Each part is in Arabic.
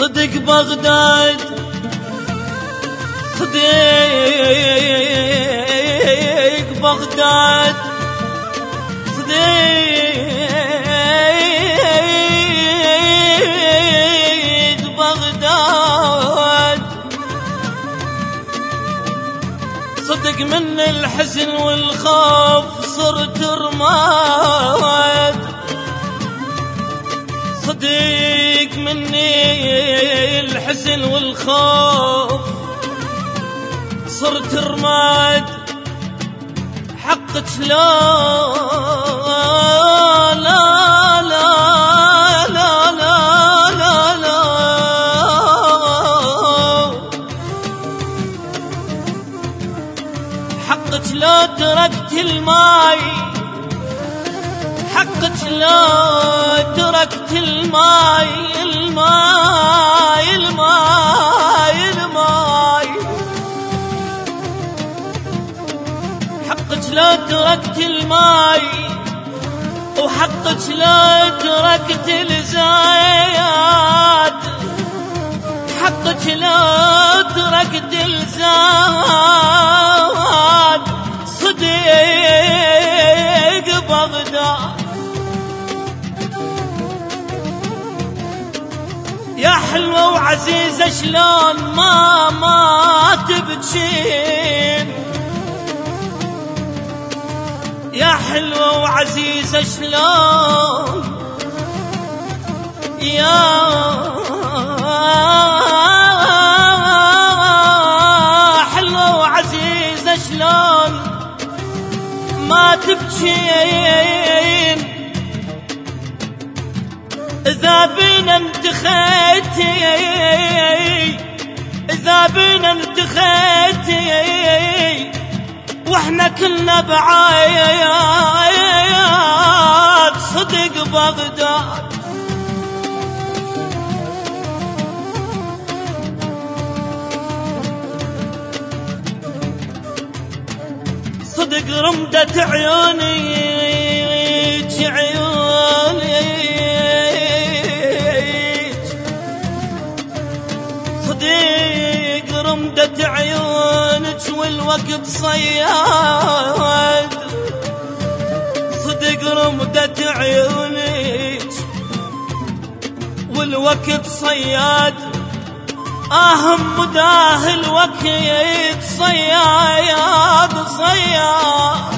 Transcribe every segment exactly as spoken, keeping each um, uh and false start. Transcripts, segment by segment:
صدق بغداد صدق بغداد صدق بغداد صدق من الحزن والخوف صرت رماد صدق مني الحزن والخوف صرت رماد حقك لا لا لا لا لا لا لا حقك لا تركت الماي حقك لا تركت الماي الماي الماي الماي حقك لا تركت الماي وحقك لا تركت الزايد حقك لا تركت الزاد صدق بغداد يا حلوة وعزيزة شلون ما ما تبكين يا حلوة وعزيزة شلون يا حلوة وعزيزة شلون ما تبكين إذا بينا انتخيتي إذا بينا انتخيتي واحنا كلنا بعايات صدق بغداد صدق رمدة عيوني عيوني صدق رمدة عيونك والوقت صياد صدق رمدة عيونك والوقت صياد اهم مداه الوقت صياد صياد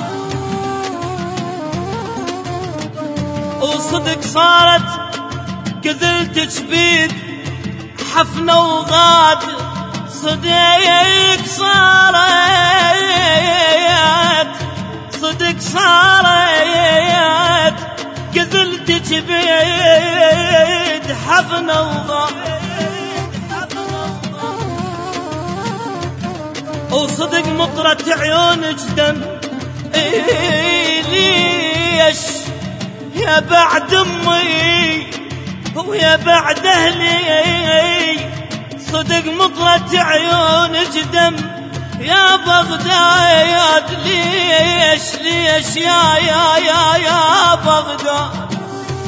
وصدق صارت كذلتك بيد حفنة وغاد صدق صارت صدق صارت كذلتك بيد حفنة وغاد وصدق مطرة عيونك دم إيه ليش يا بعد امي ويا بعد اهلي صدق مطرة عيونك دم يا بغداد ليش ليش يا يا يا يا بغداد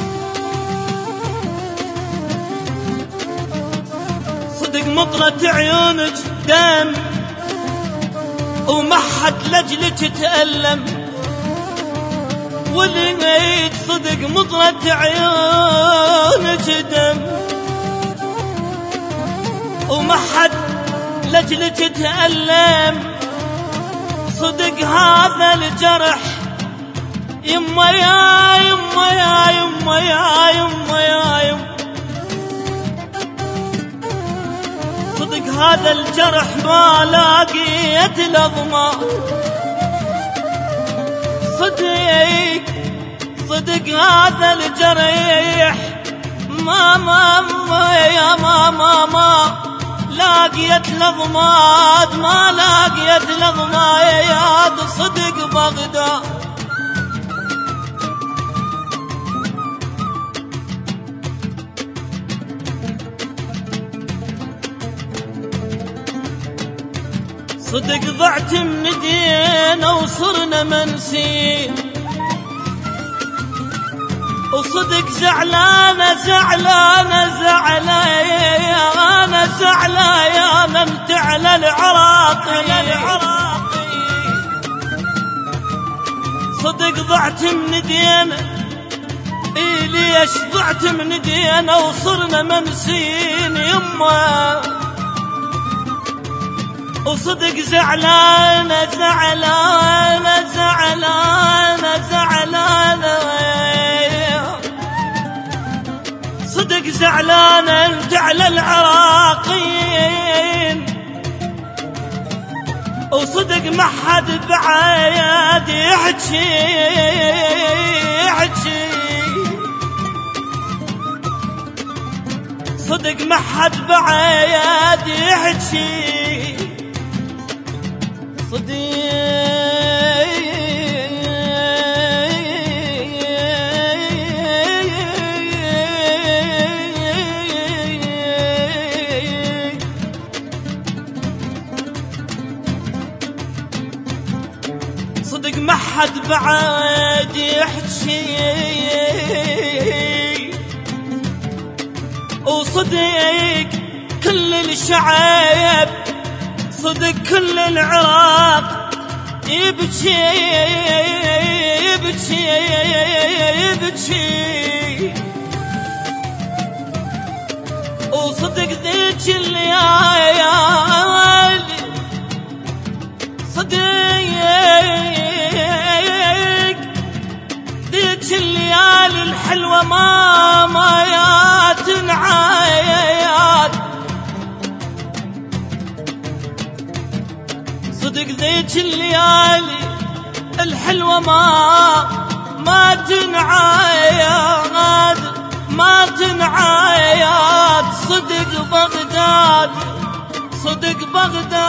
صدق مطرة عيونك دم ومحد لجلك تألم ولقيت صدق مطرة عيونك دم ومحد لجلك تألم صدق هذا الجرح يما يا يما يا يما يا يما يا يما صدق هذا الجرح ما لاقيت الأضمار صدق صدق هذا الجريح ما ما ما يا ما ما ما لاقيت الأضماد ما لاقيت الأضماد صدق بغداد صدق ضعت من ايدينا وصرنا منسين وصدق زعلانة زعلانة زعلانة زعلانة انت على العراقي. صدق ضعت من دينا، إيه ليش ضعت من دينا وصرنا منسين يما. وصدق زعلانة زعلانة زعلانة زعلانة صدق زعلانة انت على العراقيين. وصدق ما حد بعياد يحكي يحكي صدق ما حد بعياد يحكي صدق ما حد بعد يحكي. وصدق كل الشعب صدق كل العراق يبكي يبكي يبكي. وصدق ذيك الليالي صدق ذيك الليالي الحلوة ما ما يا تنعاد. صدق ذيك الليالي الحلوة ما ما تنعاد ما تنعاد. صدق بغداد صدق بغداد